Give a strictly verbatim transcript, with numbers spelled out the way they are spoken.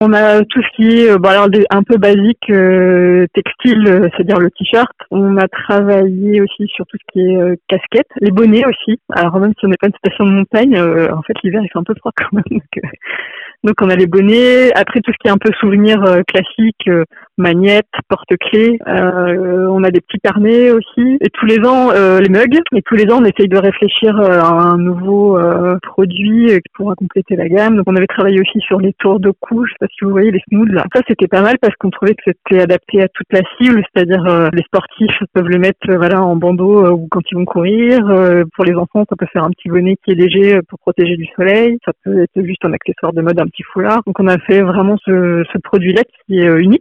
On a tout ce qui est, euh, bon, alors des- un peu basique, euh, textile, euh, c'est-à-dire le t-shirt. On a travaillé aussi sur tout ce qui est euh, casquette, les bonnets aussi. Alors même si on n'est pas une station de montagne, euh, en fait l'hiver il fait un peu froid quand même. Donc, euh, donc on a les bonnets. Après tout ce qui est un peu souvenir euh, classique, euh, magnettes, porte-clés. Euh, on a des petits carnets aussi. Et tous les ans, euh, les mugs. Et tous les ans, on essaye de réfléchir euh, à un nouveau euh, produit euh, qui pourra compléter la gamme. Donc on avait travaillé aussi sur les tours de cou. Je sais pas si vous voyez les smooths là. Ça c'était pas mal parce qu'on trouvait que c'était adapté à toute la cible, c'est-à-dire euh, les sportifs peuvent le mettre euh, voilà en bandeau euh, ou quand ils vont courir. Euh, pour les enfants, ça peut faire un petit bonnet qui est léger euh, pour protéger du soleil. Ça peut être juste un accessoire de mode, un petit foulard. Donc on a fait vraiment ce, ce produit-là qui est euh, unique.